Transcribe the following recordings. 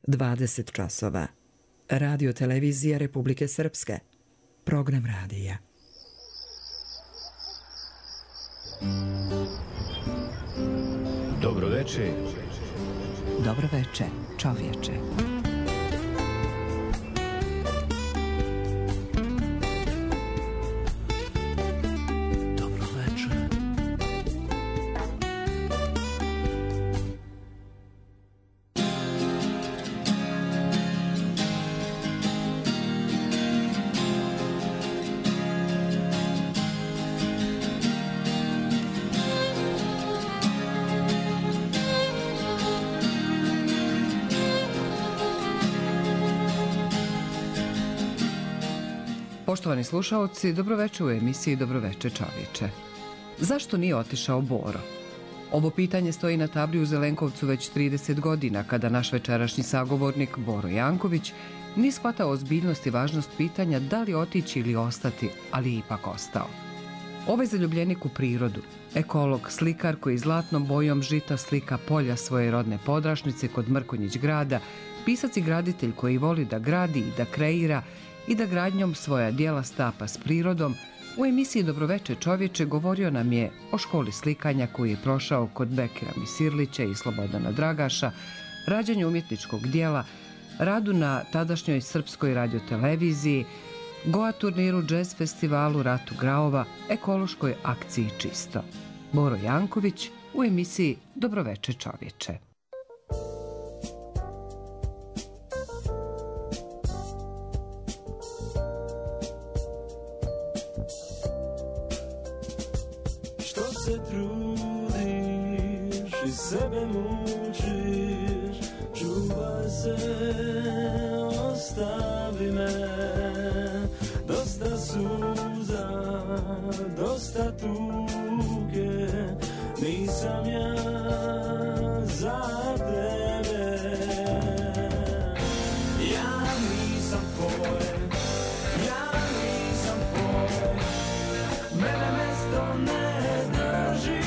20 časova. Radio televizija Republike Srpske. Program radija. Dobro veče. Dobro veče, čovječe. Poštovani slušaoci, dobroveče u emisiji Dobroveče čovječe. Zašto nije otišao Boro? Ovo pitanje stoji na tabli u Zelenkovcu već 30 godina, kada naš večerašnji sagovornik Boro Janković nije shvatao ozbiljnost i važnost pitanja da li otići ili ostati, ali ipak ostao. Ovaj zaljubljenik u prirodu, ekolog, slikar koji zlatnom bojom žita slika polja svoje rodne Podrašnice kod Mrkonjić grada, pisac i graditelj koji voli da gradi i da kreira i da gradnjom svoja djela stapa s prirodom, u emisiji Dobroveče čovječe govorio nam je o školi slikanja koju je prošao kod Bekira Misirlića i Slobodana Dragaša, rađanju umjetničkog djela, radu na tadašnjoj srpskoj radioteleviziji, Goa turniru, džez festivalu, ratu Graova, ekološkoj akciji Čisto. Boro Janković u emisiji Dobroveče čovječe. Sebe mučiš, čuvaj se, ostavi me. Dosta suza, dosta tuge, nisam ja za tebe. Ja nisam tvoje, ja nisam tvoje, mene mesto ne drži.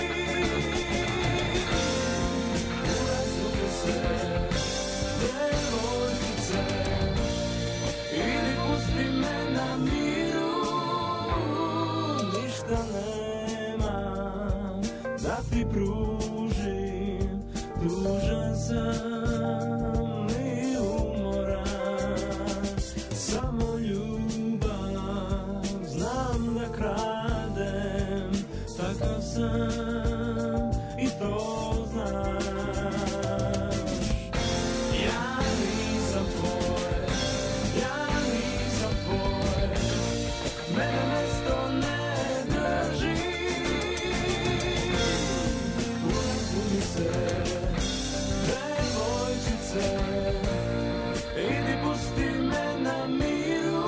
Pružim, dužan sam i umoran, samo ljubav znam da kradem, takav sam i to znaš. Ja nisam tvoj, ja nisam tvoj, mene mesto ne drži. Devojčice, idi pusti me na miru.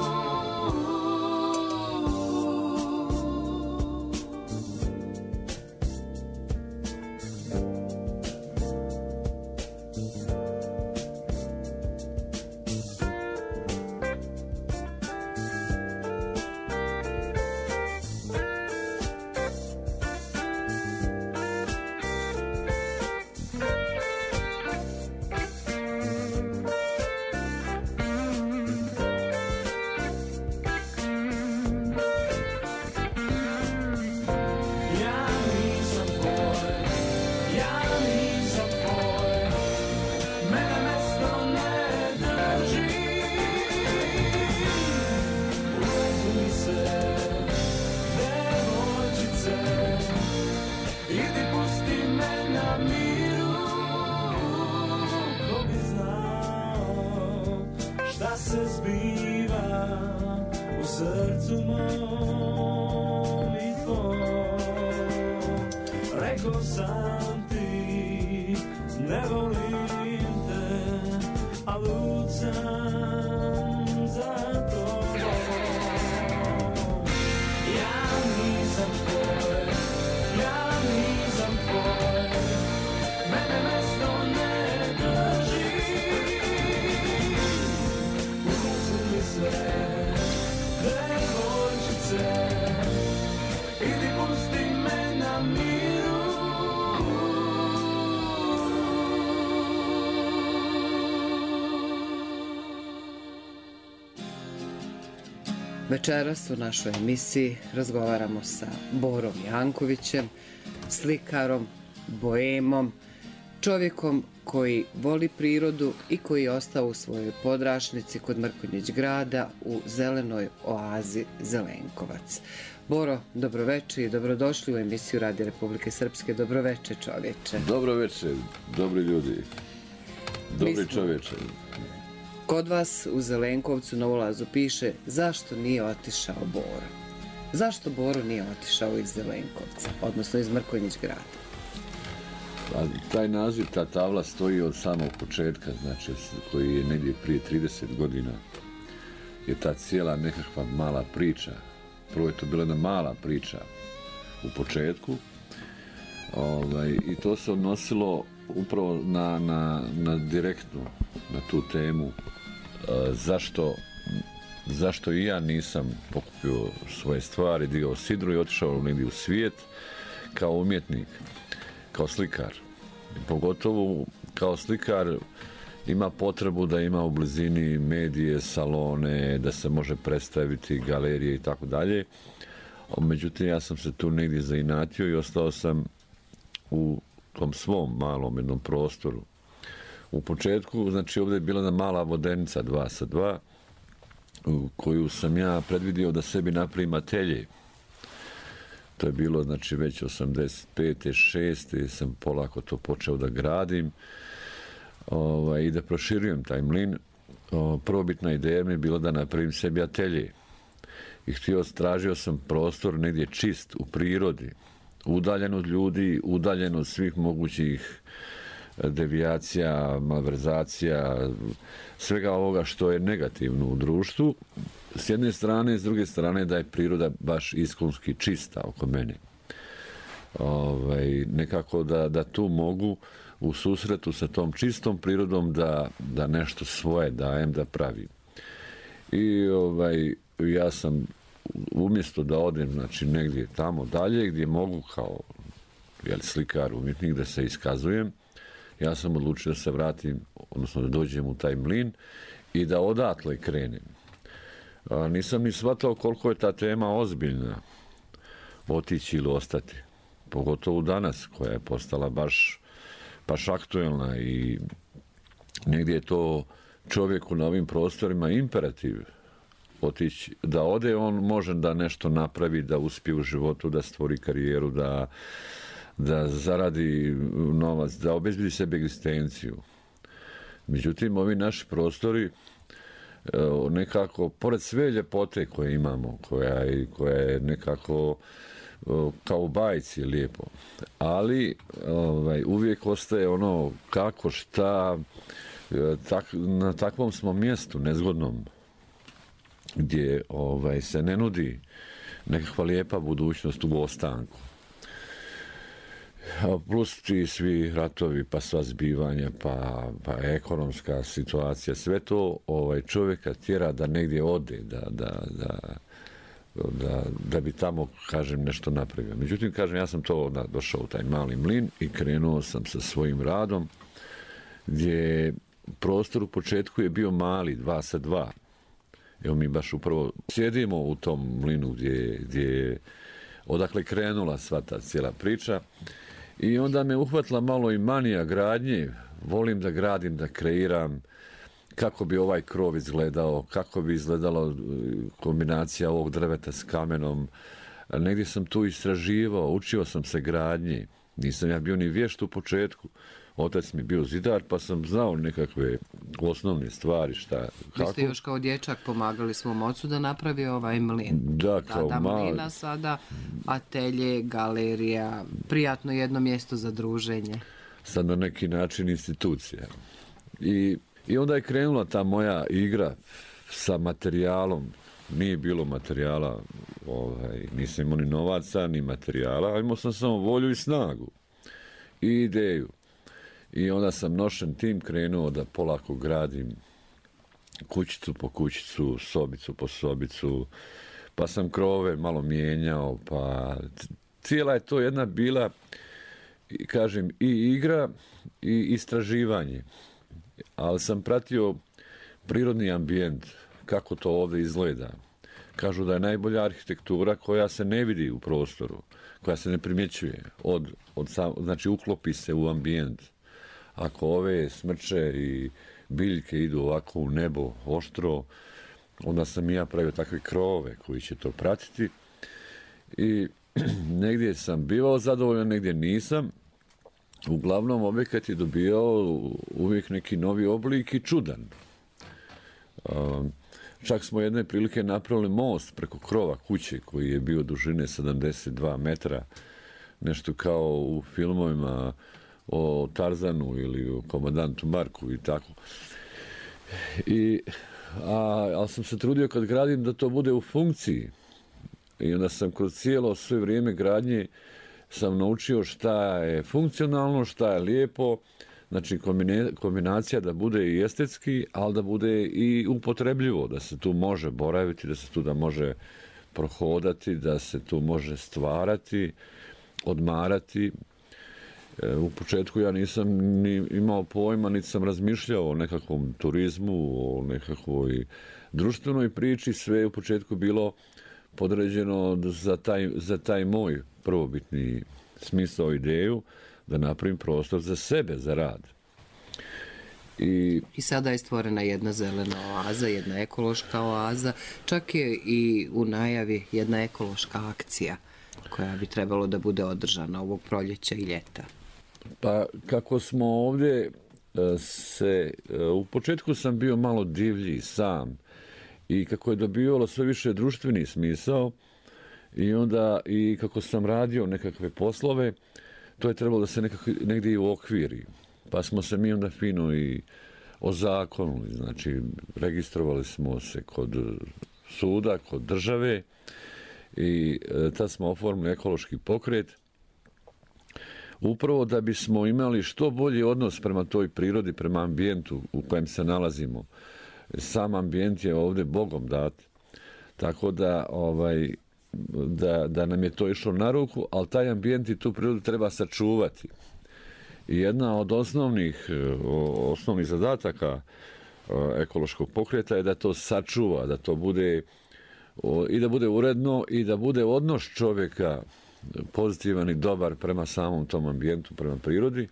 Večeras u našoj emisiji razgovaramo sa Borom Jankovićem, slikarom, boemom, čovjekom koji voli prirodu i koji je ostao u svojoj Podrašnici kod Mrkonjić grada u zelenoj oazi Zelenkovac. Boro, dobroveče i dobrodošli u emisiju Radija Republike Srpske. Dobroveče, čovječe. Dobroveče, dobri ljudi, dobri čovječe. Kod vas u Zelenkovcu na ulazu piše zašto nije otišao Boro. Zašto Boro nije otišao iz Zelenkovca, odnosno iz Mrkonjić grada? A taj naziv, ta tabla stoji od samog početka, znači koji je negdje prije 30 godina. Je ta cijela nekakva mala priča. Prvo je to bila jedna mala priča u početku. I to se odnosilo upravo na direktnu, na tu temu. Zašto i ja nisam pokupio svoje stvari, digao sidru i otišao negdje u svijet kao umjetnik, kao slikar. Pogotovo kao slikar ima potrebu da ima u blizini medije, salone, da se može predstaviti, galerije i tako dalje. Međutim, ja sam se tu negdje zainatio i ostao sam u tom svom malom jednom prostoru. U početku, znači ovdje je bila jedna mala vodenica 2x2, koju sam ja predvidio da sebi napravim atelje. To je bilo, znači, već 85. 6. sam polako to počeo da gradim i da proširujem taj mlin. Prvobitna ideja mi je bila da napravim sebi atelje. I tražio sam prostor negdje čist, u prirodi, udaljen od ljudi, udaljen od svih mogućih devijacija, malverzacija, svega ovoga što je negativno u društvu. S jedne strane, s druge strane da je priroda baš iskonski čista oko mene. Nekako da tu mogu u susretu sa tom čistom prirodom da nešto svoje dajem, da pravim. I ja sam umjesto da odem, znači, negdje tamo dalje gdje mogu kao slikar, umjetnik da se iskazujem, ja sam odlučio da se vratim, odnosno da dođem u taj mlin i da odatle krenem. Nisam ni shvatao koliko je ta tema ozbiljna, otići ili ostati. Pogotovo danas, koja je postala baš aktuelna i negdje je to čovjeku na ovim prostorima imperativ. Otići, da ode, on može da nešto napravi, da uspije u životu, da stvori karijeru, da zaradi novac, da obezbedi sebi egzistenciju. Međutim, ovi naši prostori nekako, pored sve ljepote koje imamo, koja je nekako kao u bajci lijepo, ali uvijek ostaje ono kako, šta, na takvom smo mjestu nezgodnom, gdje se ne nudi nekakva lijepa budućnost u ostanku. Plus ti svi ratovi, pa sva zbivanja, pa ekonomska situacija, sve to čovjeka tjera da negdje ode, da bi tamo, kažem, nešto napravio. Međutim, kažem, ja sam to došao u taj mali mlin i krenuo sam sa svojim radom, gdje prostor u početku je bio mali, 2x2. Evo mi baš upravo sjedimo u tom mlinu gdje odakle krenula sva ta cijela priča. I onda me uhvatila malo i manija gradnje. Volim da gradim, da kreiram kako bi ovaj krov izgledao, kako bi izgledala kombinacija ovog drveta s kamenom. Negdje sam tu istraživao, učio sam se gradnji. Nisam ja bio ni vješt u početku. Otac mi bio zidar, pa sam znao nekakve osnovne stvari, šta, kako. Vi ste još kao dječak pomagali svom ocu da napravi ovaj mlin. Da, kao mlina sada, atelje, galerija, prijatno jedno mjesto za druženje. Sad na neki način institucija. I onda je krenula ta moja igra sa materijalom. Nije bilo materijala, nisam imao ni novaca, ni materijala, a imao sam samo volju i snagu i ideju. I onda sam nošen tim krenuo da polako gradim kućicu po kućicu, sobicu po sobicu, pa sam krove malo mijenjao, pa cijela je to jedna bila, kažem, i igra i istraživanje. Ali sam pratio prirodni ambijent, kako to ovdje izgleda. kažu da je najbolja arhitektura koja se ne vidi u prostoru, koja se ne primjećuje, znači uklopi se u ambijent. Ako ove smrče i biljke idu ovako u nebo oštro, onda sam i ja pravio takve krovove koji će to pratiti. I negdje sam bivao zadovoljan, negdje nisam. Uglavnom, objekat je dobijao uvijek neki novi oblik i čudan. Čak smo jedne prilike napravili most preko krova kuće koji je bio dužine 72 metra, nešto kao u filmovima o Tarzanu ili o Komandantu Marku i tako. Ali sam se trudio kad gradim da to bude u funkciji. I onda sam kroz cijelo sve vrijeme gradnje sam naučio šta je funkcionalno, šta je lijepo, znači kombinacija da bude i estetski, ali da bude i upotrebljivo, da se tu može boraviti, da se tu da može prohodati, da se tu može stvarati, odmarati. U početku ja nisam ni imao pojma, niti sam razmišljao o nekakvom turizmu, o nekakvoj društvenoj priči, sve je u početku bilo podređeno za taj moj prvobitni smisao, ideju, da napravim prostor za sebe, za rad. I sada je stvorena jedna zelena oaza, jedna ekološka oaza, čak je i u najavi jedna ekološka akcija koja bi trebalo da bude održana ovog proljeća i ljeta. Pa kako smo ovdje u početku sam bio malo divlji sam i kako je dobivalo sve više društveni smisao i onda i kako sam radio nekakve poslove, to je trebalo da se negdje i uokviri. Pa smo se mi onda fino i ozakonili, znači registrovali smo se kod suda, kod države i tad smo oformili ekološki pokret, upravo da bismo imali što bolji odnos prema toj prirodi, prema ambijentu u kojem se nalazimo. Sam ambijent je ovdje Bogom dat, tako da nam je to išlo na ruku, ali taj ambijent i tu prirodu treba sačuvati. I jedna od osnovnih zadataka ekološkog pokreta je da to sačuva, da to bude i da bude uredno i da bude odnos čovjeka pozitivan i dobar prema samom tom ambijentu, prema prirodi.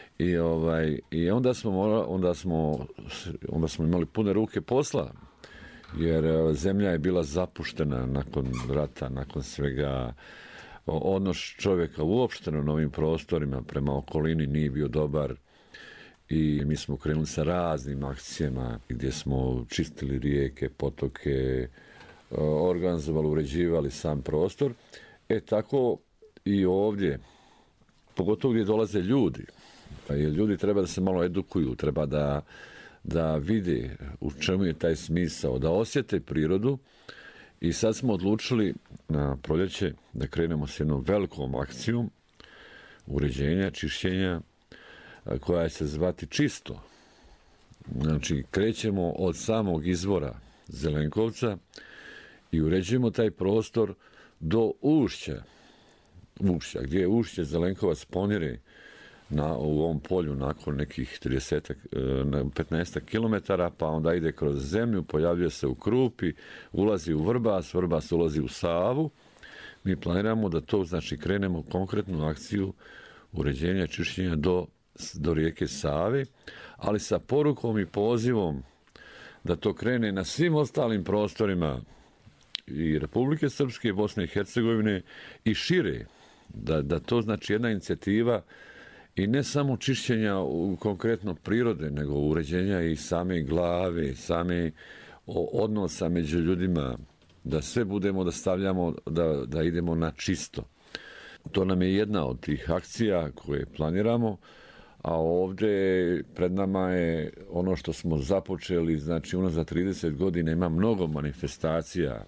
I onda smo imali pune ruke posla, jer zemlja je bila zapuštena nakon rata, nakon svega. Odnos čovjeka uopšte na novim prostorima prema okolini nije bio dobar i mi smo krenuli sa raznim akcijama gdje smo čistili rijeke, potoke, organizovali, uređivali sam prostor. Tako i ovdje, pogotovo gdje dolaze ljudi, jer ljudi treba da se malo edukuju, treba da vide u čemu je taj smisao, da osjete prirodu. I sad smo odlučili na proljeće da krenemo s jednom velikom akcijom uređenja, čišćenja, koja će se zvati Čisto. Znači, krećemo od samog izvora Zelenkovca i uređujemo taj prostor do ušća, gdje je ušće Zelenkovac ponire u ovom polju nakon nekih 15 km, pa onda ide kroz zemlju, pojavljuje se u Krupi, ulazi u Vrbas ulazi u Savu. Mi planiramo da to, znači, krenemo konkretnu akciju uređenja čišćenja do rijeke Save, ali sa porukom i pozivom da to krene na svim ostalim prostorima i Republike Srpske i Bosne i Hercegovine i šire, da to znači jedna inicijativa i ne samo čišćenja konkretno prirode, nego uređenja i same glave, same odnosa među ljudima, da sve budemo, da stavljamo, da idemo na čisto. To nam je jedna od tih akcija koje planiramo, a ovdje pred nama je ono što smo započeli, znači unazad 30 godina ima mnogo manifestacija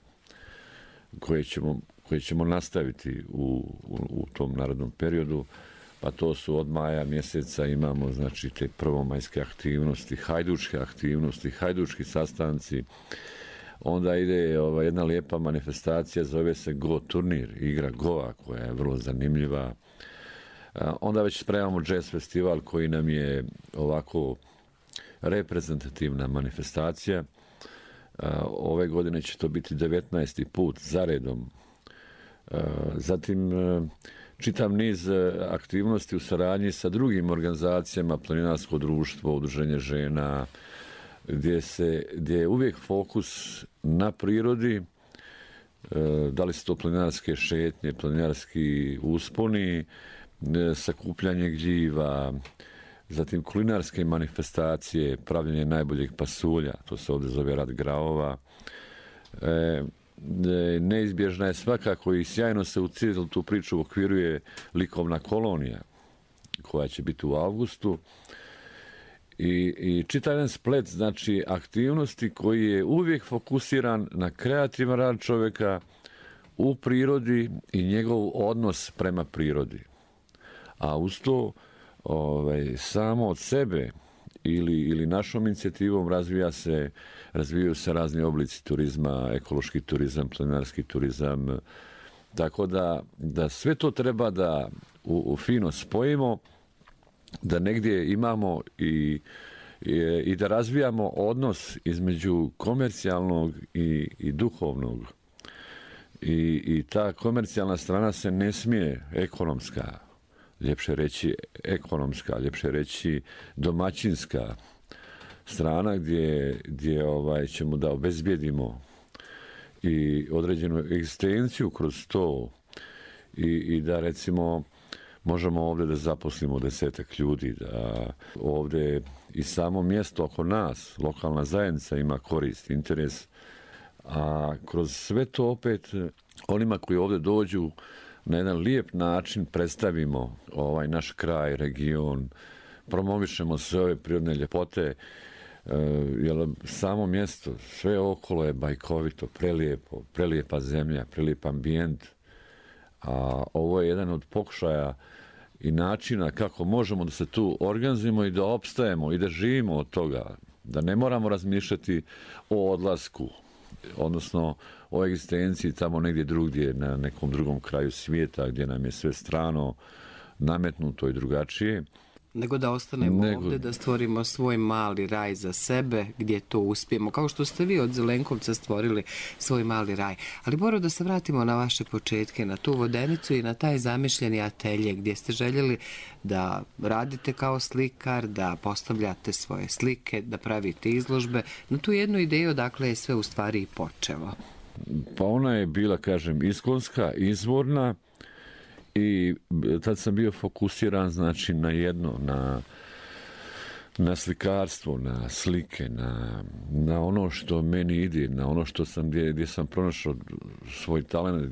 koje ćemo nastaviti u tom narednom periodu. Pa to su od maja mjeseca imamo, znači, te prvomajske aktivnosti, hajdučke aktivnosti, hajdučki sastanci. Onda ide jedna lijepa manifestacija, zove se Go turnir, igra Goa, koja je vrlo zanimljiva. Onda već spremamo jazz festival koji nam je ovako reprezentativna manifestacija. Ove godine će to biti 19. put zaredom. Zatim čitav niz aktivnosti u saradnji sa drugim organizacijama, Planinarsko društvo, Udruženje žena, gdje je uvijek fokus na prirodi, da li su to planinarske šetnje, planinarski usponi, sakupljanje gljiva, zatim kulinarske manifestacije, pravljenje najboljeg pasulja, to se ovdje zove rad gravova. Neizbježna je svakako i sjajno se u cijelu tu priču okviruje likovna kolonija koja će biti u avgustu i čitav jedan splet znači aktivnosti koji je uvijek fokusiran na kreativan rad čovjeka u prirodi i njegov odnos prema prirodi. A uz to samo od sebe ili našom inicijativom razvijaju se razni oblici turizma, ekološki turizam, planinarski turizam, tako da sve to treba da fino spojimo, da negdje imamo i da razvijamo odnos između komercijalnog i duhovnog. I ta komercijalna strana se ne smije ekonomska, ljepše reći ekonomska, ljepše reći domaćinska strana gdje ćemo da obezbijedimo i određenu egzistenciju kroz to i da recimo možemo ovdje da zaposlimo 10 ljudi, da ovdje i samo mjesto oko nas, lokalna zajednica ima korist, interes, a kroz sve to opet onima koji ovdje dođu na jedan lijep način predstavimo ovaj naš kraj, region, promovišemo sve ove prirodne ljepote, jer samo mjesto, sve okolo je bajkovito, prelijepo, prelijepa zemlja, prelijep ambijent, a ovo je jedan od pokušaja i načina kako možemo da se tu organizujemo i da opstajemo i da živimo od toga, da ne moramo razmišljati o odlasku, odnosno o egzistenciji tamo negdje drugdje, na nekom drugom kraju svijeta gdje nam je sve strano, nametnuto i drugačije. Nego da ostanemo ovdje, da stvorimo svoj mali raj za sebe, gdje to uspijemo. Kao što ste vi od Zelenkovca stvorili svoj mali raj. Ali Boro, da se vratimo na vaše početke, na tu vodenicu i na taj zamišljeni atelje gdje ste željeli da radite kao slikar, da postavljate svoje slike, da pravite izložbe. Na tu jednu ideju odakle je sve u stvari i počelo. Pa ona je bila, kažem, iskonska, izvorna. I tad sam bio fokusiran znači na jedno, na slikarstvo, na slike, na ono što meni ide, na ono što sam gdje sam pronašao svoj talent,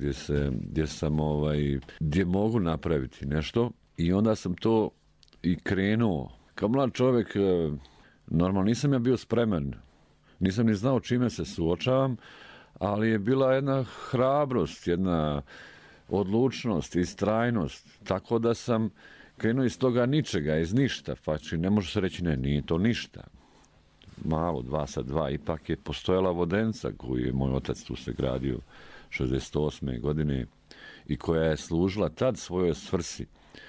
gdje mogu napraviti nešto. I onda sam to i krenuo. Kao mlad čovjek, normalno nisam ja bio spreman, nisam ni znao čime se suočavam, ali je bila jedna hrabrost, jedna odlučnost i istrajnost, tako da sam krenuo iz toga ničega, iz ništa, pa ne može se reći ne, nije to ništa. Malo, 2 sa 2, ipak je postojala vodenca koju je moj otac tu se gradio 68. godine i koja je služila tad svojoj svrsi.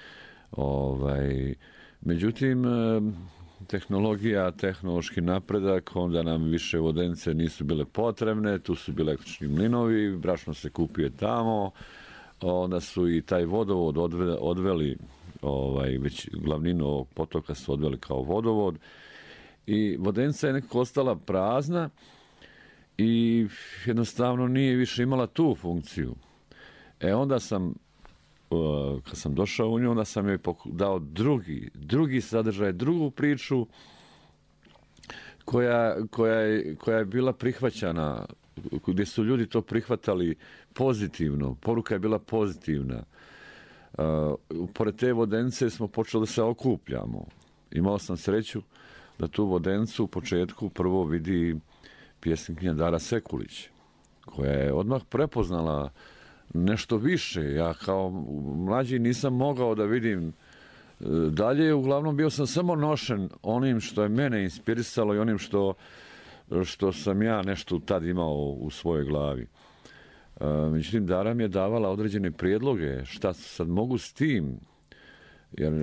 Međutim, tehnologija, tehnološki napredak, onda nam više vodence nisu bile potrebne, tu su bili električni mlinovi, brašno se kupuje tamo, onda su i taj vodovod odveli, već glavninu ovog potoka su odveli kao vodovod i vodenica je nekako ostala prazna i jednostavno nije više imala tu funkciju. Onda sam, kad sam došao u nju, onda sam joj dao drugi sadržaj, drugu priču koja je bila prihvaćana, gdje su ljudi to prihvatali pozitivno, poruka je bila pozitivna. Pored te vodenice smo počeli da se okupljamo. Imao sam sreću da tu vodencu u početku prvo vidi pjesnikinja Dara Sekulić, koja je odmah prepoznala nešto više. Ja kao mlađi nisam mogao da vidim dalje, uglavnom bio sam samo nošen onim što je mene inspirisalo i onim što sam ja nešto tad imao u svojoj glavi. Međutim, Dara mi je davala određene prijedloge šta sad mogu s tim, jer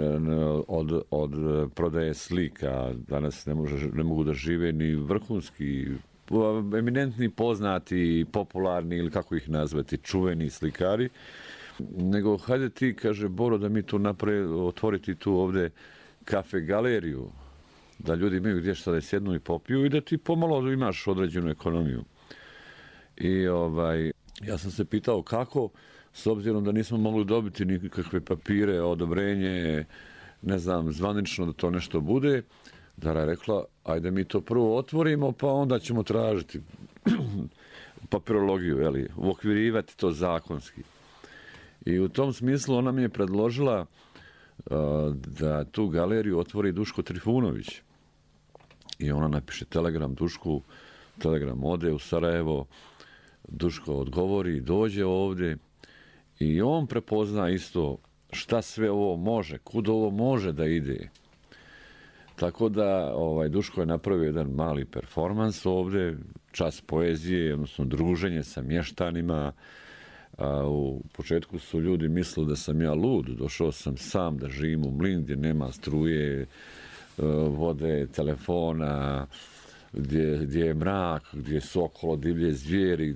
od prodaje slika danas ne mogu da žive ni vrhunski eminentni, poznati, popularni ili kako ih nazvati, čuveni slikari, nego hajde ti, kaže Boro, da mi tu otvoriti tu ovde kafe galeriju, da ljudi imaju gdje šta da sjednu i popiju i da ti pomalo imaš određenu ekonomiju. I ja sam se pitao kako, s obzirom da nismo mogli dobiti nikakve papire, odobrenje, ne znam, zvanično da to nešto bude. Dara je rekla, ajde mi to prvo otvorimo, pa onda ćemo tražiti papirologiju, uokvirivati to zakonski. I u tom smislu ona mi je predložila da tu galeriju otvori Duško Trifunović. I ona napiše telegram Dušku, telegram ode u Sarajevo, Duško odgovori, dođe ovdje i on prepozna isto šta sve ovo može, kud ovo može da ide. Tako da Duško je napravio jedan mali performans ovdje, čas poezije, odnosno druženje sa mještanima. U početku su ljudi mislili da sam ja lud, došao sam sam da živim u mlin gdje nema struje, vode, telefona, gdje je mrak, gdje su okolo divlje zvijeri,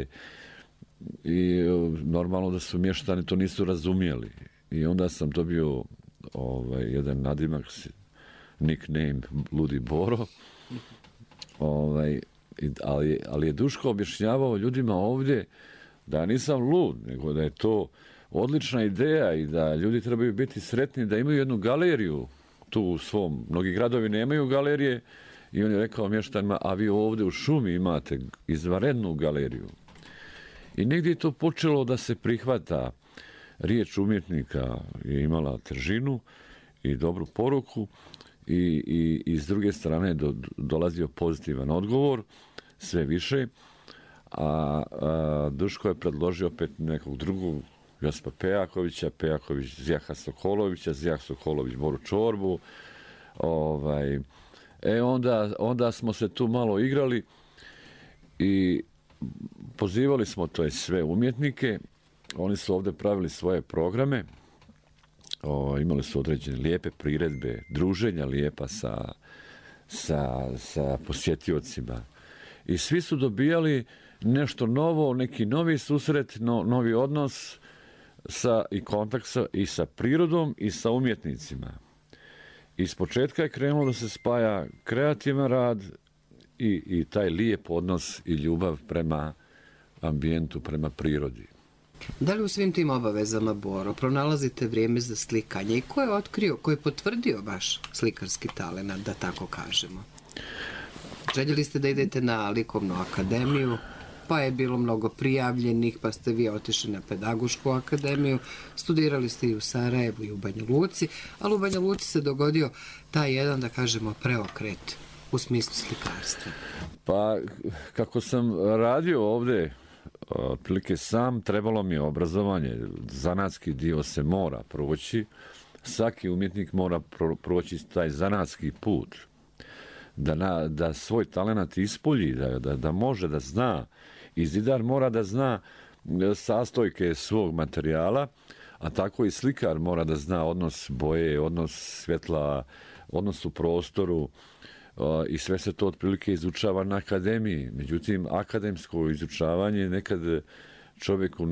i normalno da su mještani to nisu razumjeli. I onda sam dobio jedan nadimak, nickname Ludi Boro, ali je Duško objašnjavao ljudima ovdje da ja nisam lud, nego da je to odlična ideja i da ljudi trebaju biti sretni da imaju jednu galeriju tu u svom. Mnogi gradovi nemaju galerije i on je rekao mještanima, a vi ovdje u šumi imate izvanrednu galeriju. I negdje je to počelo da se prihvata. Riječ umjetnika je imala težinu i dobru poruku i s druge strane dolazio pozitivan odgovor, sve više. A Duško je predložio opet nekog drugog, Josipa Pejakovića, Pejaković Zijaha Sokolovića, Zijah Sokolović Boru Čorbu. Onda smo se tu malo igrali i pozivali smo sve umjetnike. Oni su ovdje pravili svoje programe, imali su određene lijepe priredbe, druženja lijepa sa posjetiocima. I svi su dobijali nešto novo, neki novi susret, novi odnos i kontakt i sa prirodom i sa umjetnicima. Iz početka je krenulo da se spaja kreativan rad i taj lijep odnos i ljubav prema ambijentu, prema prirodi. Da li u svim tim obavezama, Boro, pronalazite vrijeme za slikanje i ko je otkrio, ko je potvrdio vaš slikarski talenat, da tako kažemo? Željeli ste da idete na likovnu akademiju, pa je bilo mnogo prijavljenih, pa ste vi otišli na pedagošku akademiju, studirali ste i u Sarajevu i u Banja Luci, ali u Banja Luci se dogodio taj jedan, da kažemo, preokret u smislu slikarstva. Pa, kako sam radio ovdje, otprilike sam, trebalo mi je obrazovanje, zanatski dio se mora proći, svaki umjetnik mora proći taj zanatski put, da svoj talenat ispolji, da može da zna, i zidar mora da zna sastojke svog materijala, a tako i slikar mora da zna odnos boje, odnos svjetla, odnos u prostoru, i sve se to otprilike izučava na akademiji. Međutim, akademsko izučavanje nekad čovjeku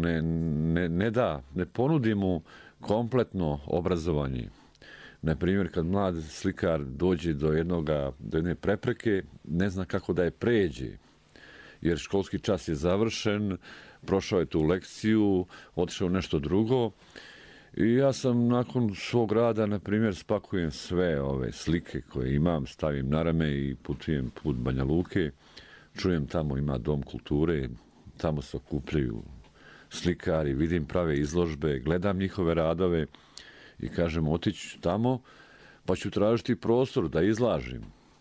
ne ponudi mu kompletno obrazovanje. Na primjer, kad mlad slikar dođe do jedne prepreke, ne zna kako da je pređe, jer školski čas je završen, prošao je tu lekciju, otišao nešto drugo. I ja sam nakon svog rada, na primjer, spakujem sve ove slike koje imam, stavim na rame i putujem put Banja Luke. Čujem, tamo ima dom kulture, tamo se okupljaju slikari, vidim prave izložbe, gledam njihove radove i kažem, otići tamo pa ću tražiti prostor da izlažim.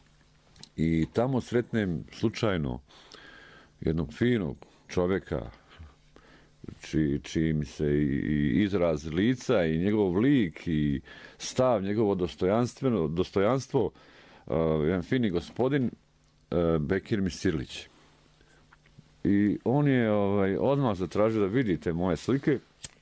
I tamo sretnem slučajno jednog finog čovjeka, čiji mi se i izraz lica i njegov lik i stav, njegovo dostojanstvo, jedan fini gospodin, Bekir Misirlić. I on je odmah zatražio da vidite moje slike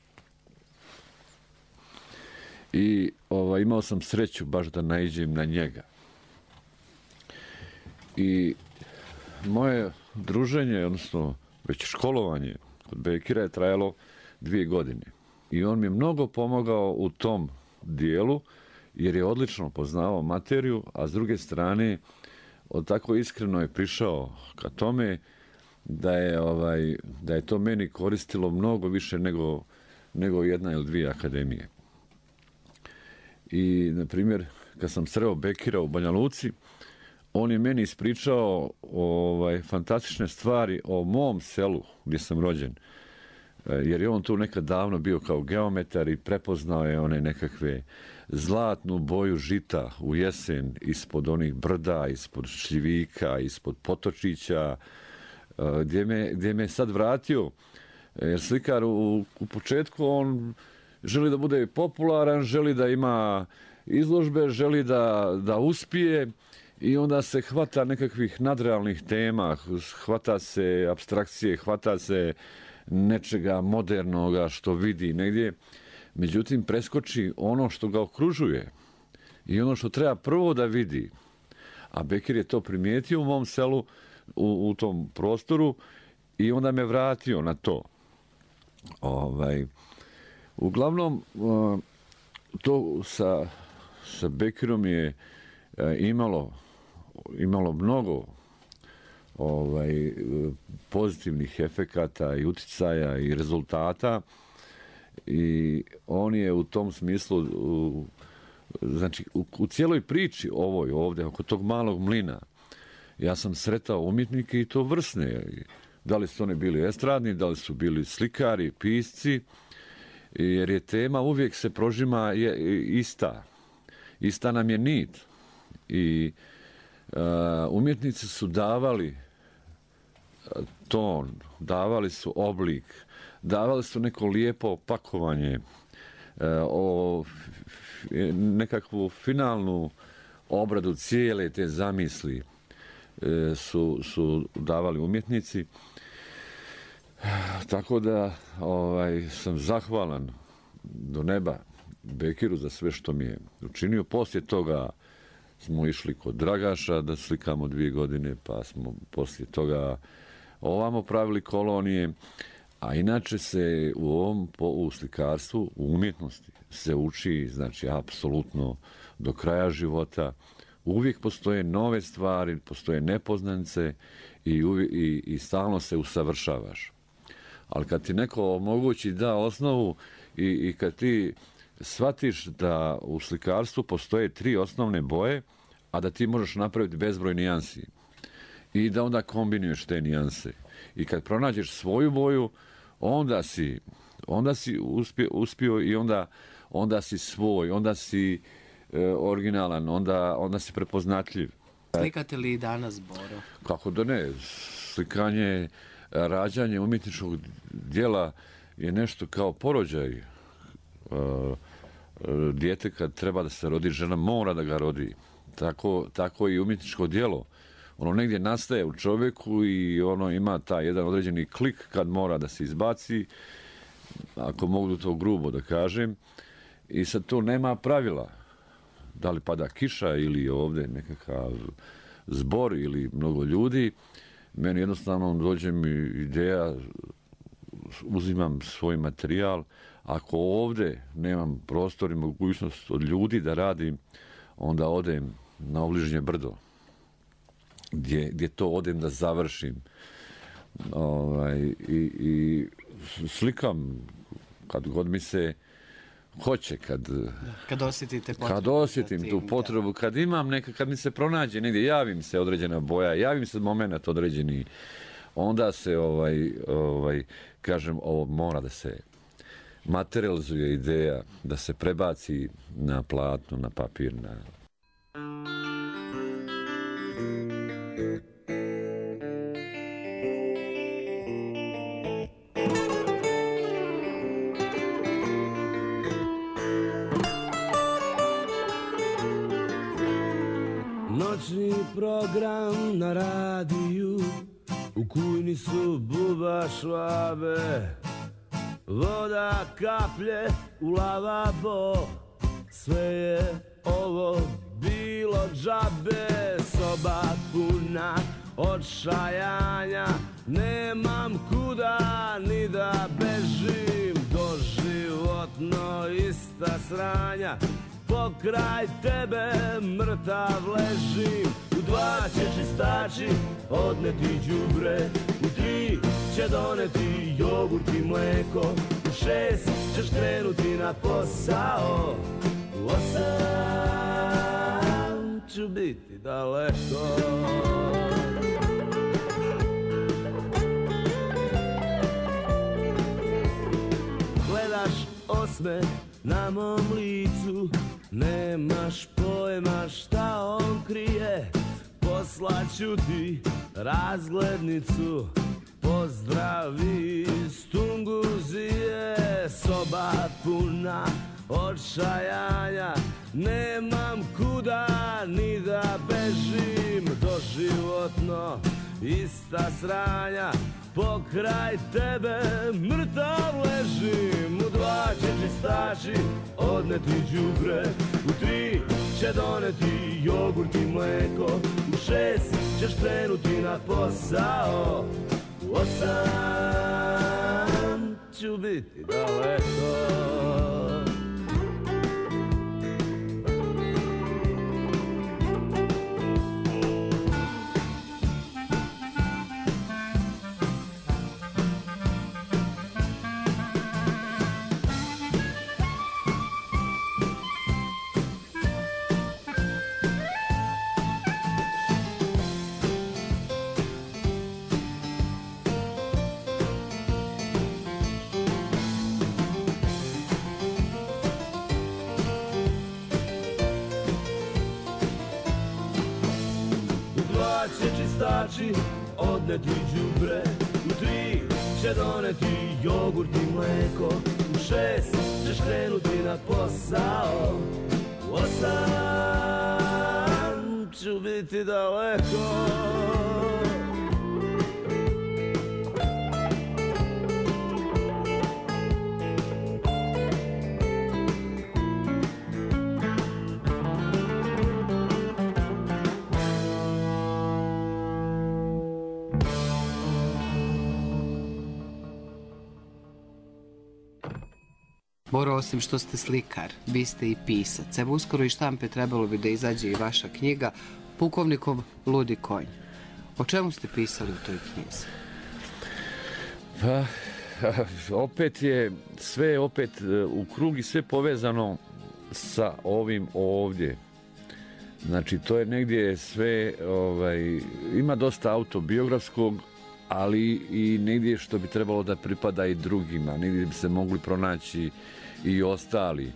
i imao sam sreću baš da naiđem na njega. I moje druženje, odnosno već školovanje kod Bekira je trajalo 2 godine. I on mi je mnogo pomogao u tom dijelu, jer je odlično poznavao materiju, a s druge strane, tako iskreno je prišao ka tome da je to meni koristilo mnogo više nego jedna ili 2 akademije. I, na primjer, kad sam sreo Bekira u Banja Luci, on je meni ispričao fantastične stvari o mom selu gdje sam rođen. Jer je on tu nekad davno bio kao geometar i prepoznao je one nekakve zlatnu boju žita u jesen ispod onih brda, ispod šljivika, ispod potočića, gdje me sad vratio. Jer slikar u početku on želi da bude popularan, želi da ima izložbe, želi da uspije i onda se hvata nekakvih nadrealnih tema, hvata se apstrakcije, hvata se nečega modernoga što vidi negdje. Međutim, preskoči ono što ga okružuje i ono što treba prvo da vidi. A Bekir je to primijetio u mom selu, u tom prostoru i onda me vratio na to. Uglavnom, to sa Bekirom je imalo mnogo pozitivnih efekata i uticaja i rezultata i on je u tom smislu znači u cijeloj priči ovoj ovdje oko tog malog mlina ja sam sretao umjetnike i to vrsne, da li su oni bili estradni, da li su bili slikari, pisci, jer je tema uvijek se prožima ista nam je nit i umjetnici su davali ton, davali su oblik, davali su neko lijepo opakovanje, nekakvu finalnu obradu cijele te zamisli su davali umjetnici. Tako da sam zahvalan do neba Bekiru za sve što mi je učinio. Poslije toga smo išli kod Dragaša da slikamo 2 godine, pa smo poslije toga ovamo pravili kolonije. A inače se u slikarstvu, u umjetnosti se uči, znači apsolutno do kraja života. Uvijek postoje nove stvari, postoje nepoznanice i stalno se usavršavaš. Ali kad ti neko omogući da osnovu i kad ti shvatiš da u slikarstvu postoje 3 osnovne boje, a da ti možeš napraviti bezbroj nijansi i da onda kombinuješ te nijanse. I kad pronađeš svoju boju, onda si uspio i onda si svoj, onda si originalan, onda si prepoznatljiv. Slikate li i danas, Boro? Kako da ne, slikanje, rađanje umjetničkog djela je nešto kao porođaj. Dijete kad treba da se rodi, žena mora da ga rodi. Tako i umjetničko djelo. Ono negdje nastaje u čovjeku i ono ima taj jedan određeni klik kad mora da se izbaci, ako mogu to grubo da kažem. I sad tu nema pravila. Da li pada kiša ili ovdje nekakav zbor ili mnogo ljudi. Meni jednostavno dođe mi ideja, uzimam svoj materijal. Ako ovdje nemam prostor i mogućnost od ljudi da radim, onda odem na obližnje brdo. Gdje to odem da završim. I slikam kad god mi se hoće, kad osjetite potrebu. Kad osjetim tu potrebu, kad imam kad mi se pronađe negdje, javim se određena boja, javim se moment određeni, onda se kažem, ovo mora da se materializuje ideja, da se prebaci na platno, na papir, na... Noćni program na radiju, u kujni su buba švabe, voda kaplje u lavabo, sve je ovo bilo džabe, soba puna očajanja, nemam kuda ni da bežim, doživotno ista sranja, pokraj tebe mrtav ležim. U 2 će čistači odneti đubre, u 3 će doneti jogurt i mleko, u 6 ćeš krenuti na posao, u 8 ću biti daleko. Gledaš osmeh na mom licu, nemaš pojma šta on krije, poslaću ti razglednicu, pozdravi iz Tunguzije. Soba puna očajanja, nemam kuda ni da bežim, doživotno ista sranja, pokraj tebe mrtav ležim. U 2 će čistači odneti đubre, u 3 će doneti jogurt i mleko, u 6 ćeš krenuti na posao, u 8 ću biti daleko. Odneti đubre, u 3 će doneti jogurt i mleko, u 6 ćeš krenuti na posao, u 8 ću biti daleko. Boro, osim što ste slikar, vi ste i pisac. Evo uskoro iz štampe trebalo bi da izađe i vaša knjiga Pukovnikov ludi konj. O čemu ste pisali u toj knjizi? Pa, opet je sve u krug i sve povezano sa ovim ovdje. Znači, to je negdje sve, ima dosta autobiografskog, ali i negdje što bi trebalo da pripada i drugima, negdje bi se mogli pronaći i ostali.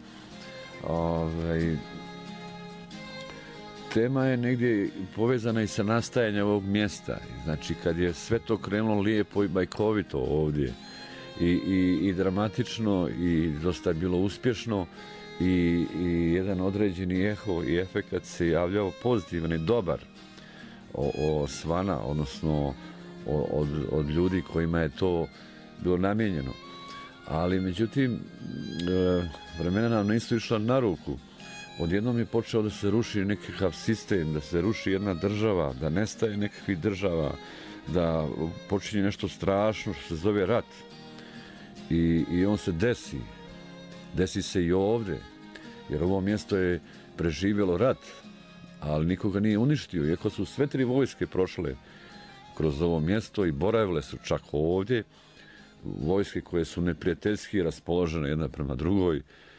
Tema je negdje povezana i sa nastajanjem ovog mjesta. Znači, kad je sve to krenulo lijepo i bajkovito ovdje i dramatično i dosta je bilo uspješno i jedan određeni eho i efekat se javljao pozitivan i dobar o Svana, odnosno od ljudi kojima je to bilo namijenjeno. Ali međutim, vremena nam nisu išla na ruku. Odjednom je počeo da se ruši nekakav sistem, da se ruši jedna država, da nestaje nekakvih država, da počinje nešto strašno što se zove rat. I on se desi. Desi se i ovdje. Jer ovo mjesto je preživjelo rat, ali nikoga nije uništio. Iako su sve 3 vojske prošle kroz ovo mjesto i boravile su čak ovdje, vojske koje su neprijateljski raspoložene jedna prema drugoj,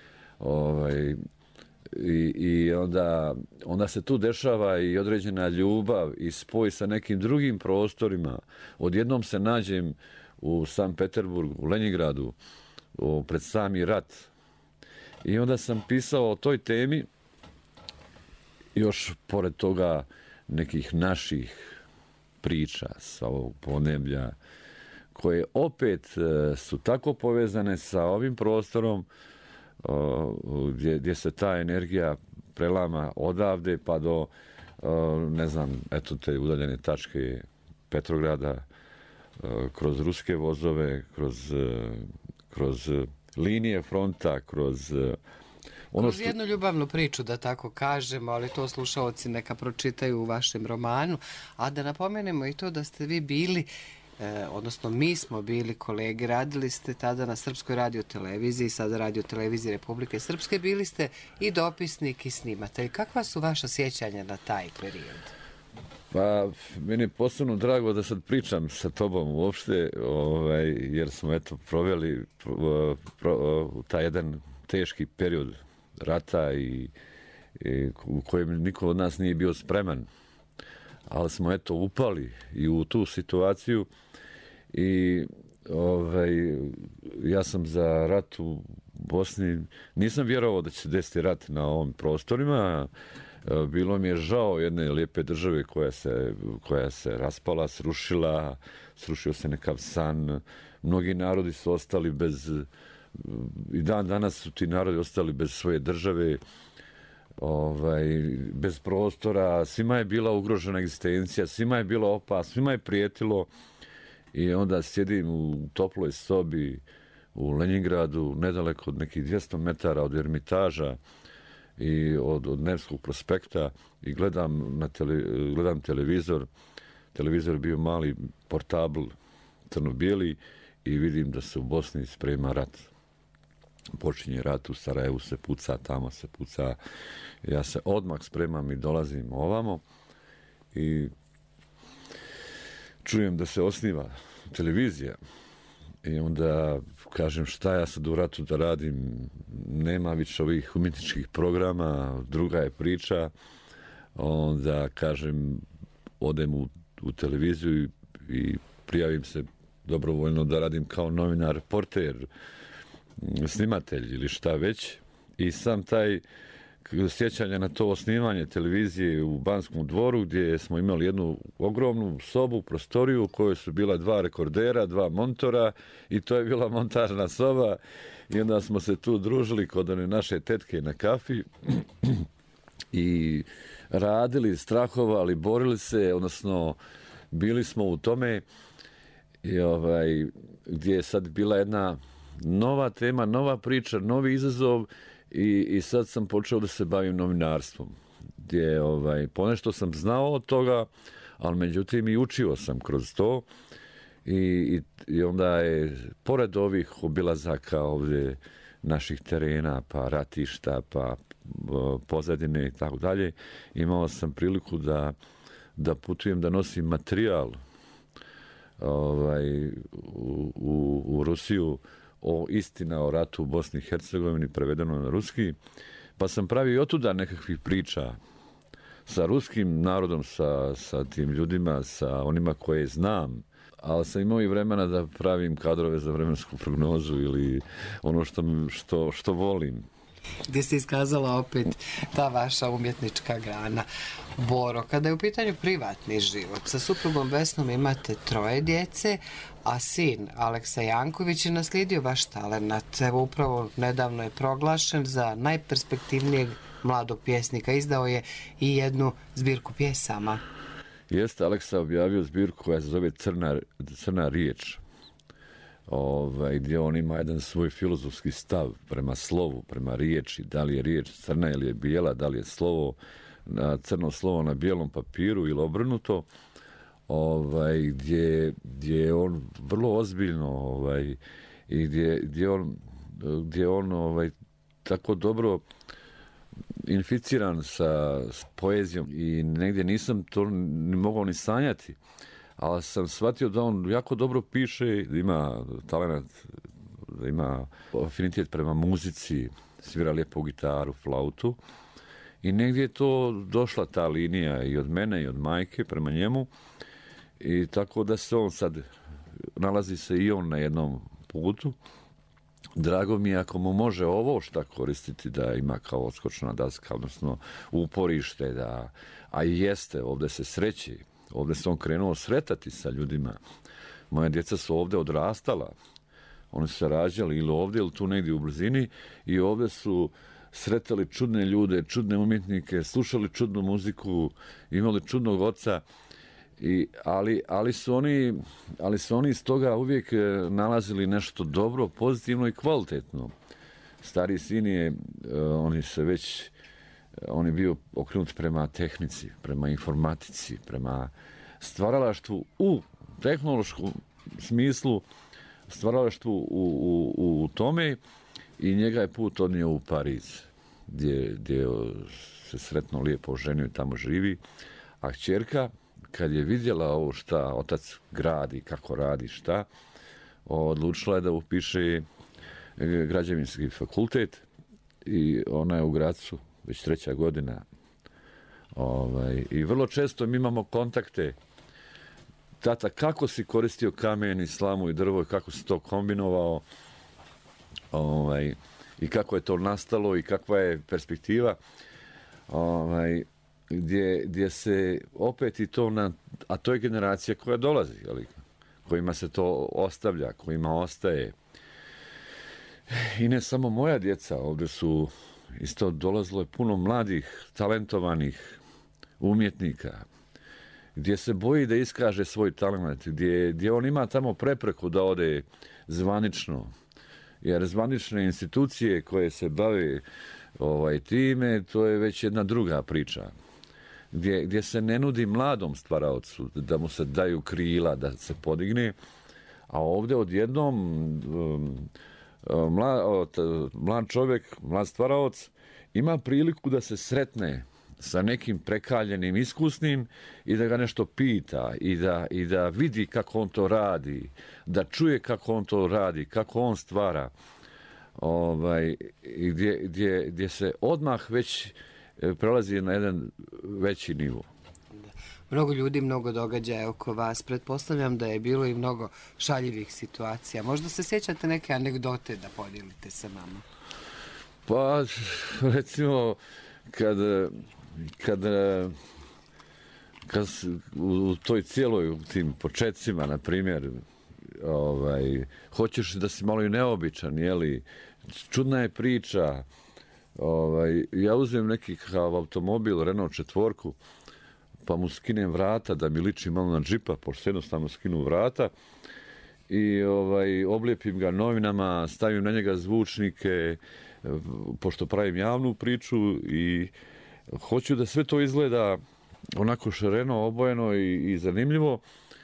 i onda se tu dešava i određena ljubav i spoj sa nekim drugim prostorima. Odjednom se nađem u Sankt Peterburgu, u Leningradu, pred sami rat. I onda sam pisao o toj temi, još pored toga nekih naših priča sa ovog podneblja, koje opet su tako povezane sa ovim prostorom, gdje se ta energija prelama odavde pa do, ne znam, eto te udaljene tačke Petrograda, kroz ruske vozove, kroz linije fronta, kroz Kroz jednu ljubavnu priču, da tako kažemo, ali to slušaoci neka pročitaju u vašem romanu, a da napomenemo i to da ste vi bili, odnosno mi smo bili kolege, radili ste tada na Srpskoj radioteleviziji, sada radioteleviziji Republike Srpske, bili ste i dopisnik i snimatelj. Kakva su vaša sjećanja na taj period? Pa, meni je posebno drago da sad pričam sa tobom uopšte, jer smo eto proveli taj jedan teški period rata i u kojem niko od nas nije bio spreman. Ali smo eto upali i u tu situaciju i ja sam za rat u Bosni, nisam vjerovao da će se desiti rat na ovim prostorima. Bilo mi je žao jedne lijepe države koja se raspala, srušio se nekav san. Mnogi narodi su ostali bez, i dan danas su ti narodi ostali bez svoje države, bez prostora, svima je bila ugrožena egzistencija, svima je bilo opasno, svima je prijetilo i onda sjedim u toploj sobi u Leningradu, nedaleko od nekih 200 metara od Ermitaža i od Nevskog prospekta i gledam televizor. Televizor je bio mali portabl, crno-bijeli i vidim da se u Bosni sprema rat. Počinje rat, u Sarajevu se puca, tamo se puca. Ja se odmah spremam i dolazim ovamo i čujem da se osniva televizija. I onda kažem šta ja sad u ratu da radim, nema više ovih umjetničkih programa, druga je priča. Onda kažem, odem u televiziju i prijavim se dobrovoljno da radim kao novinar, reporter, snimatelj ili šta već. I sam taj sjećanje na to osnivanje televizije u Banskom dvoru gdje smo imali jednu ogromnu sobu, prostoriju u kojoj su bila 2 rekordera, 2 montora i to je bila montažna soba i onda smo se tu družili kod one naše tetke na kafi i radili, strahovali, borili se, odnosno bili smo u tome i gdje je sad bila jedna nova tema, nova priča, novi izazov i sad sam počeo da se bavim novinarstvom. Gdje ponešto sam znao od toga, ali međutim i učio sam kroz to i onda je pored ovih obilazaka ovdje naših terena, pa ratišta, pa pozadine i tako dalje, imao sam priliku da putujem, da nosim materijal u Rusiju istina o ratu u Bosni i Hercegovini, prevedeno na ruski, pa sam pravio i otuda nekakvih priča sa ruskim narodom, sa tim ljudima, sa onima koje znam, ali sam imao i vremena da pravim kadrove za vremensku prognozu ili ono što volim. Gdje se iskazala opet ta vaša umjetnička grana. Boro, kada je u pitanju privatni život, sa suprugom Vesnom imate 3 djece, a sin Aleksa Janković je naslijedio vaš talenat. Evo upravo nedavno je proglašen za najperspektivnijeg mladog pjesnika. Izdao je i jednu zbirku pjesama. Jeste, Aleksa objavio zbirku koja se zove Crna riječ. Gdje on ima jedan svoj filozofski stav prema slovu, prema riječi, da li je riječ crna ili je bijela, da li je crno slovo na bijelom papiru ili obrnuto, gdje je on vrlo ozbiljno i gdje on tako dobro inficiran sa poezijom i negdje nisam to ni mogao ni sanjati. Ali sam shvatio da on jako dobro piše, da ima talent, da ima afinitet prema muzici, svira lijepo gitaru, flautu. I negdje je to došla ta linija i od mene i od majke prema njemu. I tako da se on sad, nalazi se i on na jednom putu. Drago mi je ako mu može ovo šta koristiti da ima kao odskočna daska, odnosno uporište, a i jeste, ovdje se sreći. Ovdje se on krenuo sretati sa ljudima. Moja djeca su ovdje odrastala. Oni su se rađali ili ovdje ili tu negdje u blizini i ovdje su sretali čudne ljude, čudne umjetnike, slušali čudnu muziku, imali čudnog oca. Ali su oni iz toga uvijek nalazili nešto dobro, pozitivno i kvalitetno. Stari sin je, on je bio okrenut prema tehnici, prema informatici, prema stvaralaštvu u tehnološkom smislu, stvaralaštvu u tome, i njega je put odnio u Pariz, gdje se sretno lijepo oženio i tamo živi, a kćerka, kad je vidjela ovo šta otac gradi, kako radi, šta, odlučila je da upiše građevinski fakultet, i ona je u Gracu već 3. godina. I vrlo često mi imamo kontakte. Tata, kako si koristio kamen i slamu i drvo i kako si to kombinovao, i kako je to nastalo i kakva je perspektiva, gdje se opet i to, a to je generacija koja dolazi, kojima se to ostavlja, kojima ostaje. I ne samo moja djeca, ovdje su isto dolazilo je puno mladih, talentovanih umjetnika, gdje se boji da iskaže svoj talent, gdje on ima tamo prepreku da ode zvanično, jer zvanične institucije koje se bave time, to je već jedna druga priča, gdje se ne nudi mladom stvaraocu da mu se daju krila, da se podigne, a ovdje odjednom mlad čovjek, mlad stvaraoc ima priliku da se sretne sa nekim prekaljenim, iskusnim, i da ga nešto pita i da vidi kako on to radi, da čuje kako on to radi, kako on stvara, gdje se odmah već prelazi na jedan veći nivo. Mnogo ljudi, mnogo događaja oko vas. Pretpostavljam da je bilo i mnogo šaljivih situacija. Možda se sjećate neke anegdote da podijelite sa nama? Pa, recimo, kad u toj cijeloj, u tim početcima, na primjer, hoćeš da si malo i neobičan, jeli, čudna je priča, ja uzmem neki automobil, Renault 4, pa mu skinem vrata da mi liči malo na džipa, pošto jednostavno skinu vrata, i oblijepim ga novinama, stavim na njega zvučnike, pošto pravim javnu priču, i hoću da sve to izgleda onako šareno, obojeno i zanimljivo.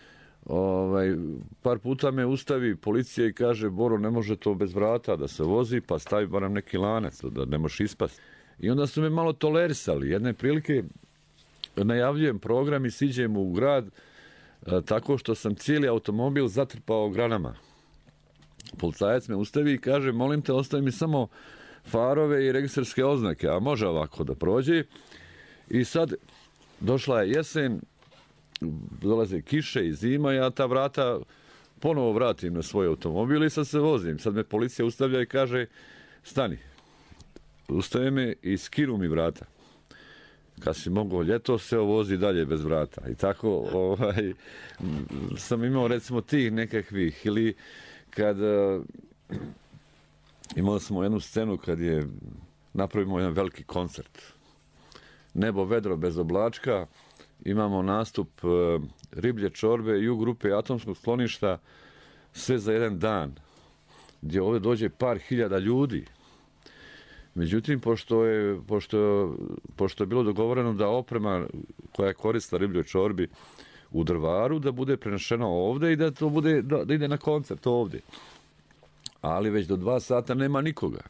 Par puta me ustavi policija i kaže: Boro, ne može to bez vrata da se vozi, pa stavi barem neki lanac da ne možeš ispasti. I onda su me malo tolerisali. Jedne prilike najavljujem program i siđem u grad tako što sam cijeli automobil zatrpao granama. Policajac me ustavi i kaže: molim te, ostavi mi samo farove i registarske oznake, a može ovako da prođe. I sad došla je jesen, dolaze kiše i zima, ja ta vrata ponovo vratim na svoj automobil i sad se vozim. Sad me policija ustavlja i kaže: stani. Ustaje me i skinu mi vrata. Kad si mogao ljeto, se vozi dalje bez vrata. I tako sam imao, recimo, tih nekakvih, ili kad imali smo jednu scenu kad je napravimo jedan veliki koncert. Nebo, vedro, bez oblačka, imamo nastup Riblje čorbe i u grupe Atomskog skloništa, sve za jedan dan, gdje ovdje dođe par hiljada ljudi. Međutim, pošto je bilo dogovoreno da oprema koja je koristila Ribljoj čorbi u Drvaru, da bude prenešena ovdje i da to bude, da ide na koncert ovdje. Ali već do 2 sata nema nikoga.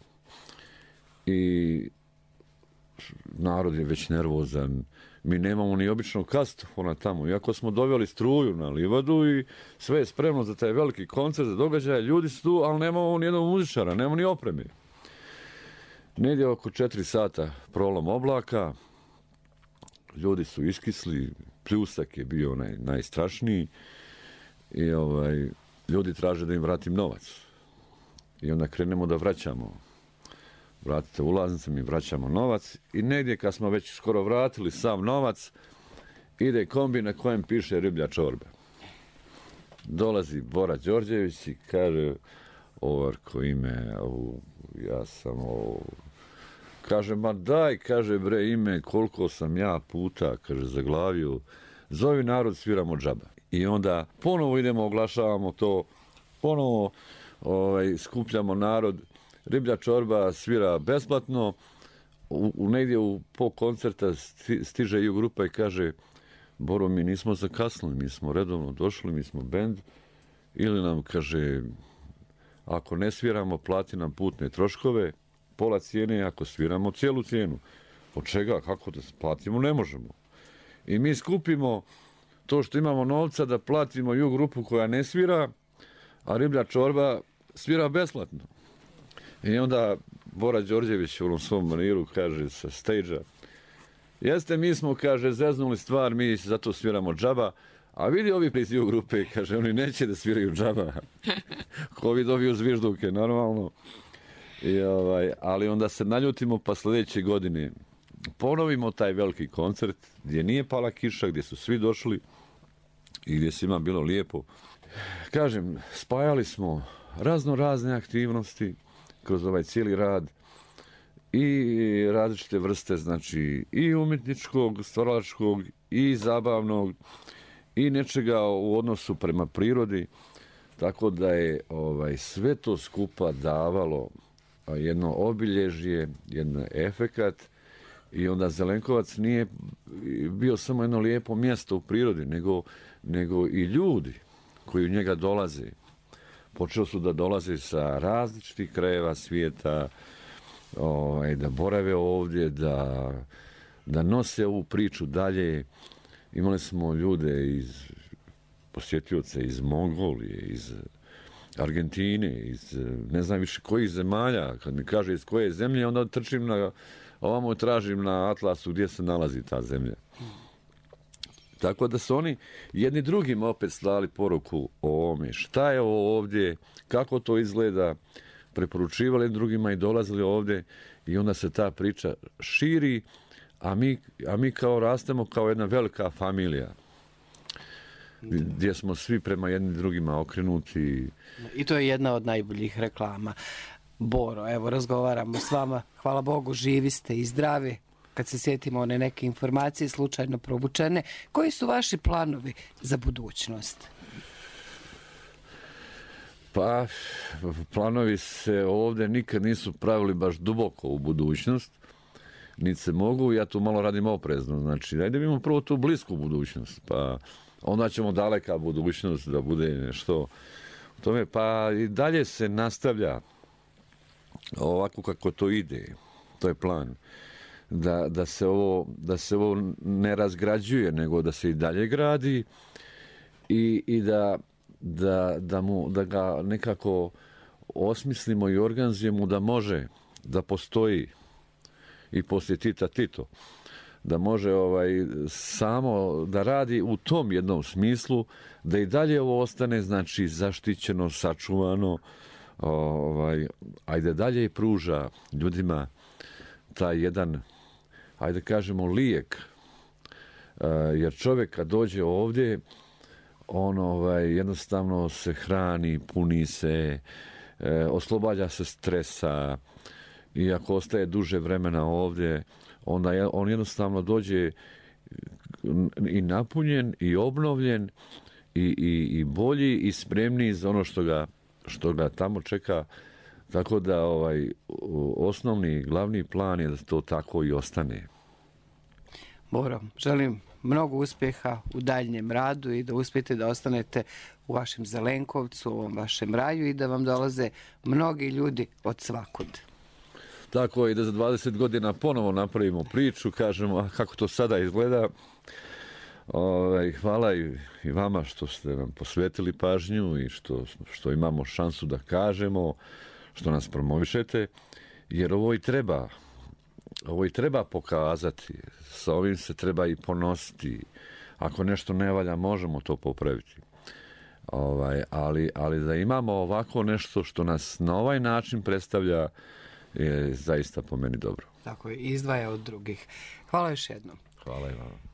I narod je već nervozan. Mi nemamo ni običnog kastofona tamo. Iako smo doveli struju na livadu i sve je spremno za taj veliki koncert, za događaje, ljudi su tu, ali nemamo ni jednog muzičara, nemamo ni opreme. Negdje oko 4 sata prolom oblaka, ljudi su iskisli, pljusak je bio najstrašniji i ljudi traže da im vratim novac. I onda krenemo da vraćamo. Vratite ulaznice, mi vraćamo novac i negdje kad smo već skoro vratili sam novac, ide kombi na kojem piše Riblja čorba. Dolazi Bora Đorđević i kaže: Ovarko, ime, ja sam kaže: ma daj, kaže, bre, ime, koliko sam ja puta, kaže, zaglavio, zovi narod, sviramo džaba. I onda ponovo idemo, oglašavamo to, ponovo skupljamo narod Riblja čorba svira besplatno, negdje po koncerta stiže i grupa i kaže: Boro, mi nismo zakasnili, mi smo redovno došli, mi smo bend, ili nam kaže: ako ne sviramo, plati nam putne troškove, pola cijene, ako sviramo cijelu cijenu. Od čega, kako da platimo, ne možemo. I mi skupimo to što imamo novca da platimo ju grupu koja ne svira, a Riblja čorba svira besplatno. I onda Bora Đorđević u onom svom maniru kaže sa stage-a: jeste, mi smo, kaže, zeznuli stvar, mi zato sviramo džaba, a vidi ovi iz ju grupe, kaže, oni neće da sviraju džaba. Ovi dobiju zvižduke, normalno. Ali onda se naljutimo, pa sljedeće godine ponovimo taj veliki koncert gdje nije pala kiša, gdje su svi došli i gdje svima bilo lijepo. Kažem, spajali smo razne aktivnosti kroz ovaj cijeli rad i različite vrste, znači i umjetničkog, stvaralačkog, i zabavnog, i nečega u odnosu prema prirodi, tako da je sve to skupa davalo jedno obilježje, jedan efekat. I onda Zelenkovac nije bio samo jedno lijepo mjesto u prirodi, nego i ljudi koji u njega dolaze. Počeli su da dolaze sa različitih krajeva svijeta, da borave ovdje, da nose ovu priču dalje. Imali smo ljude posjetioce iz Mongolije, iz Argentine, iz ne znam više kojih zemalja. Kad mi kaže iz koje zemlje, onda trčim ovamo tražim na atlasu gdje se nalazi ta zemlja. Tako da su oni jedni drugim opet slali poruku o ovome. Šta je ovo ovdje, kako to izgleda, preporučivali drugima i dolazili ovdje i onda se ta priča širi, a mi kao rastemo kao jedna velika familija. Gdje smo svi prema jednim drugima okrenuti. I to je jedna od najboljih reklama. Boro, evo, razgovaramo s vama, hvala Bogu, živi ste i zdravi. Kad se sjetimo one neke informacije slučajno provučene, koji su vaši planovi za budućnost? Pa, planovi se ovdje nikad nisu pravili baš duboko u budućnost, niti se mogu, ja tu malo radim oprezno, znači, ajde imamo prvo tu blisku budućnost, pa onda ćemo daleka budućnost da bude nešto u tome, pa i dalje se nastavlja ovako kako to ide, to je plan, da se ovo ne razgrađuje, nego da se i dalje gradi i da ga nekako osmislimo i organizujemo da može, da postoji i poslije Tito, da može samo da radi u tom jednom smislu, da i dalje ovo ostane, znači, zaštićeno, sačuvano, ajde dalje i pruža ljudima taj jedan, ajde kažemo, lijek, jer čovjek kad dođe ovdje, on jednostavno se hrani, puni se, oslobađa se stresa, i ako ostaje duže vremena ovdje, onda on jednostavno dođe i napunjen, i obnovljen, i bolji, i spremniji za ono što ga tamo čeka. Tako da osnovni, glavni plan je da to tako i ostane. Boro, želim mnogo uspjeha u daljnjem radu i da uspijete da ostanete u vašem Zelenkovcu, u ovom vašem raju i da vam dolaze mnogi ljudi od svakud. Tako i da za 20 godina ponovo napravimo priču, kažemo kako to sada izgleda. Hvala i vama što ste nam posvetili pažnju i što imamo šansu da kažemo, što nas promovišete, jer ovo i treba pokazati, sa ovim se treba i ponositi. Ako nešto ne valja, možemo to popraviti. Ali da imamo ovako nešto što nas na ovaj način predstavlja je zaista po meni dobro. Tako je, izdvaja od drugih. Hvala još jednom. Hvala i vama.